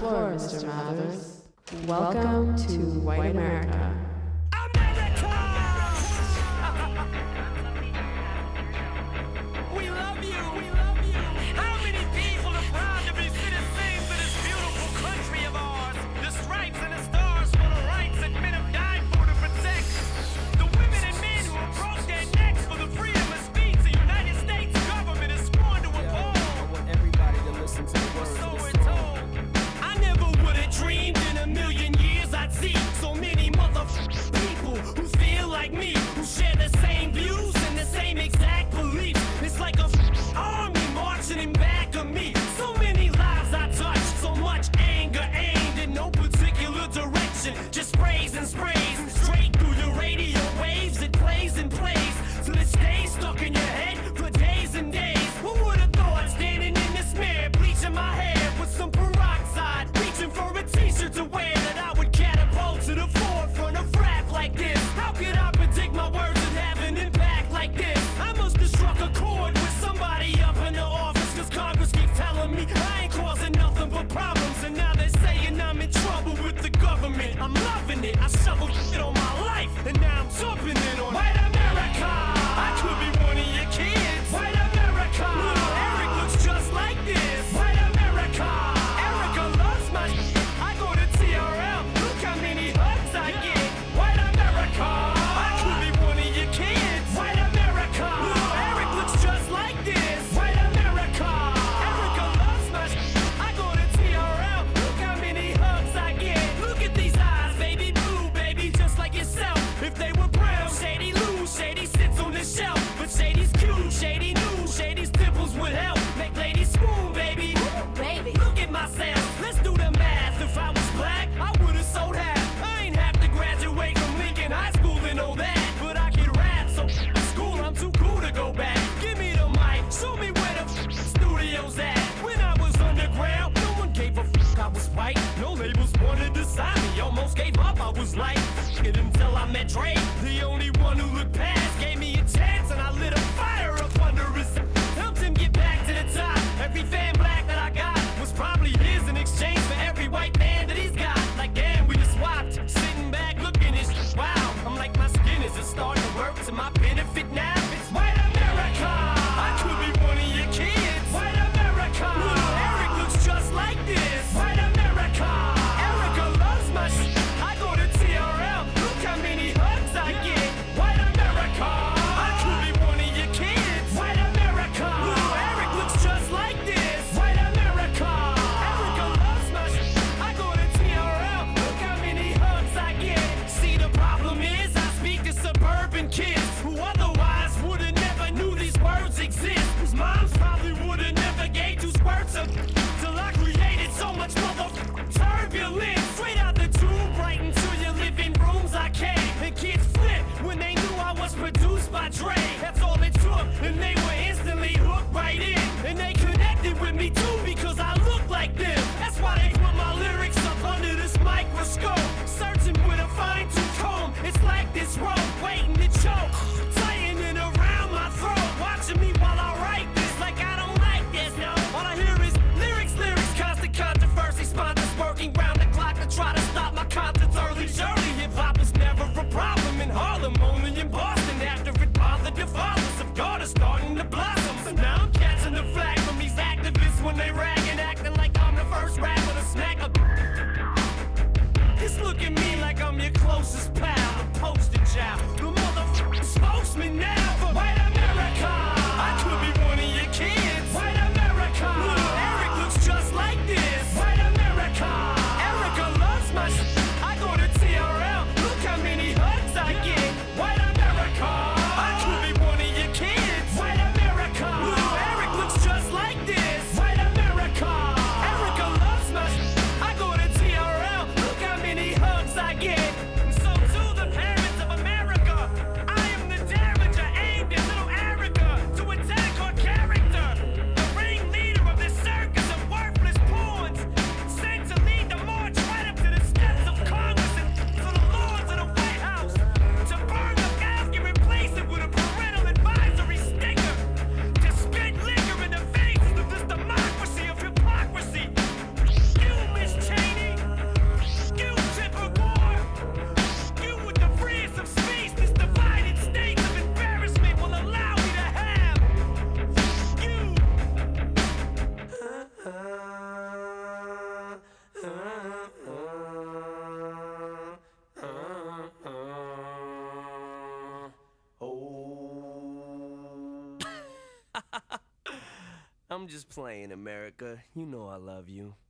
floor, Mr. Mathers. Welcome to White America. We love you. We love you. How many people are proud to be citizens of this beautiful country of ours? The stripes and the stars for the rights that men have died for to protect. The women and men who have broke their necks for the freedom of speech the United States government is sworn to uphold. I want everybody to listen to the words So of we're this song. told. I never would have dreamed in a million years I'd see so many motherfucking people who feel like me, who share the same views and the same exact beliefs. It's like a army marching in back of me. So many lives I touch, so much anger aimed in no particular direction. Just sprays and sprays straight through your radio waves. It plays and plays till it stays stuck in your head for days and days. Who would have thought standing in this mirror, bleaching my hair with some peroxide, reaching for a t-shirt to wear, that I would catapult to the forefront of rap like this? How could I predict my words would have an impact like this? I must have struck a chord with somebody up in the office, cause Congress keeps telling me I ain't causing nothing but problems. And now they're saying I'm in trouble with the government. I'm loving it, I shoveled shit on my life, and now I'm jumping in on White America. I could be one of your kids. White America. Little Eric looks just like this. White America. Erica loves my shit. I go to TRL, look how many hugs I get. White America. I could be one of your kids. White America. Little Eric looks just like this. White America. Erica loves my shit. I go to TRL, look how many hugs I get. Look at these eyes, baby blue, baby, just like yourself. If they were brown, Shady lose, Shady sits on the shelf. But Shady's cute, Shady new, Shady's dimples would help make ladies swoon, baby. Baby, look at myself, let's do the math. If I was black, I would've sold half. I ain't have to graduate from Lincoln High School and all that, but I can rap, so school, I'm too cool to go back. Give me the mic, show me where the studio's at. When I was underground, no one gave a I was white. No labels wanted to sign me, almost gave up. I was like, it until I met Dre, the only one who looked past, gave me a chance, and I lit a fire up under his. Helped him get back to the top. Every fan black that I got was probably his in exchange for every white man that he's got. Like, damn, we just swapped. Sitting back looking at shit. Wow, I'm like, my skin is just starting to work to my benefit now. It's White America. I could be one of your kids. White America. Little Eric looks just like this. White America. Erica loves my shit. I go to TRL, look how many hugs I get. White America. I could be one of your kids. White America. Little Eric looks just like this. White America. Erica loves my shit. I go to TRL, look how many hugs I get. See, the problem is I speak to suburban kids who otherwise would've never knew these words exist. Whose moms probably would've never gave 2 squirts of till I created so much motherfucking turbulence. Straight out the tube, right into your living rooms I came. And kids flipped when they knew I was produced by Dre. That's all it took, and they were instantly hooked right in. And they connected with me too because I look like them. That's why they put my lyrics up under this microscope, searching with a fine-tooth comb. It's like this rope waiting to choke, tightening around my throat, watching me while I write this like I don't like this. No, all I hear is lyrics, lyrics, constant controversy, sponsors working round the clock to try to stop my concerts early. Surely hip-hop was never a problem in Harlem, only in Boston. After it bothered the fathers of God is starting to blossom. So now I'm catching the flag from these activists when they I'm just playing, America. You know I love you.